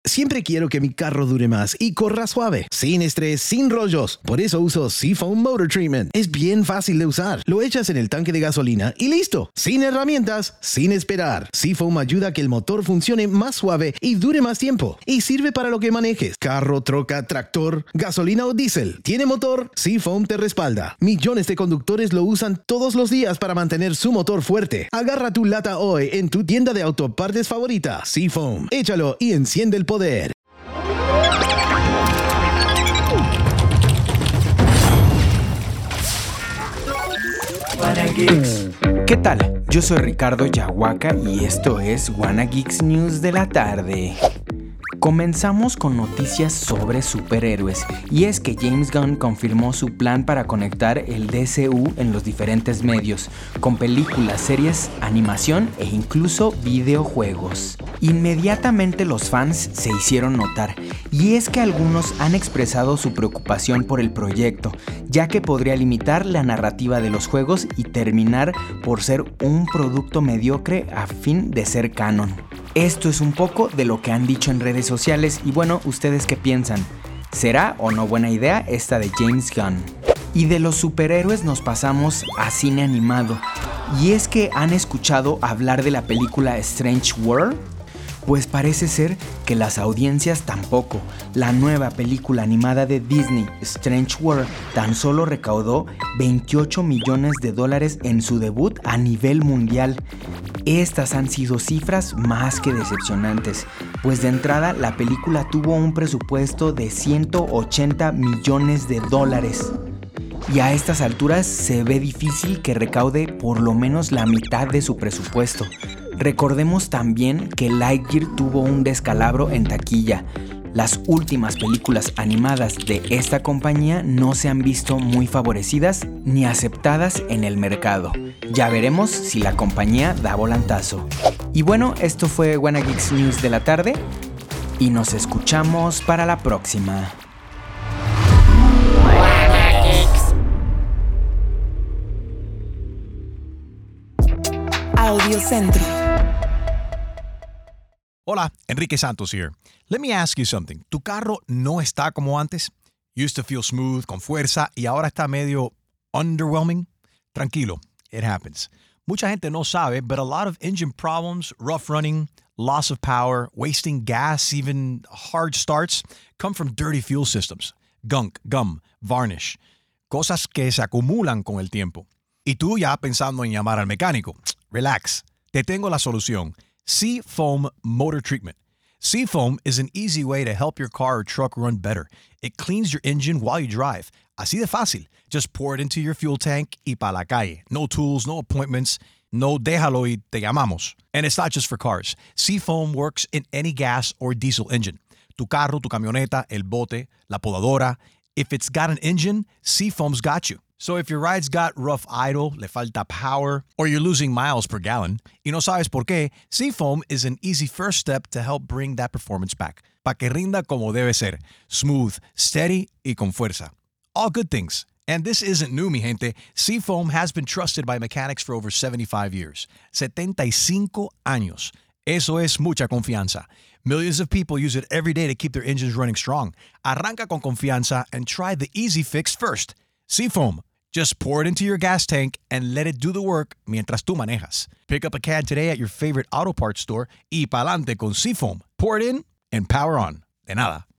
Siempre quiero que mi carro dure más y corra suave, sin estrés, sin rollos. Por eso uso Seafoam Motor Treatment. Es bien fácil de usar. Lo echas en el tanque de gasolina y listo. Sin herramientas, sin esperar. Seafoam ayuda a que el motor funcione más suave y dure más tiempo. Y sirve para lo que manejes. Carro, troca, tractor, gasolina o diésel. ¿Tiene motor? Seafoam te respalda. Millones de conductores lo usan todos los días para mantener su motor fuerte. Agarra tu lata hoy en tu tienda de autopartes favorita. Seafoam. Échalo y enciende el poder. ¿Qué tal? Yo soy Ricardo Yahuaca y esto es Wanna Geeks News de la tarde. Comenzamos con noticias sobre superhéroes, y es que James Gunn confirmó su plan para conectar el DCU en los diferentes medios, con películas, series, animación e incluso videojuegos. Inmediatamente los fans se hicieron notar, y es que algunos han expresado su preocupación por el proyecto, ya que podría limitar la narrativa de los juegos y terminar por ser un producto mediocre a fin de ser canon. Esto es un poco de lo que han dicho en redes sociales y bueno, ¿ustedes qué piensan? ¿Será o no buena idea esta de James Gunn? Y de los superhéroes nos pasamos a cine animado. ¿Y es que han escuchado hablar de la película Strange World? Pues parece ser que las audiencias tampoco. La nueva película animada de Disney, Strange World, tan solo recaudó $28 millones en su debut a nivel mundial. Estas han sido cifras más que decepcionantes, pues de entrada la película tuvo un presupuesto de $180 millones. Y a estas alturas se ve difícil que recaude por lo menos la mitad de su presupuesto. Recordemos también que Lightyear tuvo un descalabro en taquilla. Las últimas películas animadas de esta compañía no se han visto muy favorecidas ni aceptadas en el mercado. Ya veremos si la compañía da volantazo. Y bueno, esto fue Wanna Geeks News de la tarde y nos escuchamos para la próxima. Audiocentro. Hola, Enrique Santos here. Let me ask you something. ¿Tu carro no está como antes? Used to feel smooth, con fuerza, y ahora está medio underwhelming? Tranquilo, it happens. Mucha gente no sabe, but a lot of engine problems, rough running, loss of power, wasting gas, even hard starts, come from dirty fuel systems. Gunk, gum, varnish. Cosas que se acumulan con el tiempo. Y tú ya pensando en llamar al mecánico. Relax. Te tengo la solución. Seafoam Motor Treatment. Seafoam is an easy way to help your car or truck run better. It cleans your engine while you drive. Así de fácil. Just pour it into your fuel tank y pa' la calle. No tools, no appointments. No déjalo y te llamamos. And it's not just for cars. Seafoam works in any gas or diesel engine. Tu carro, tu camioneta, el bote, la podadora. If it's got an engine, Seafoam's got you. So if your ride's got rough idle, le falta power, or you're losing miles per gallon, y no sabes por qué, Seafoam is an easy first step to help bring that performance back. Pa' que rinda como debe ser. Smooth, steady, y con fuerza. All good things. And this isn't new, mi gente. Seafoam has been trusted by mechanics for over 75 years. 75 años. Eso es mucha confianza. Millions of people use it every day to keep their engines running strong. Arranca con confianza and try the easy fix first. Seafoam. Just pour it into your gas tank and let it do the work mientras tú manejas. Pick up a can today at your favorite auto parts store y pa'lante con Seafoam. Pour it in and power on. De nada.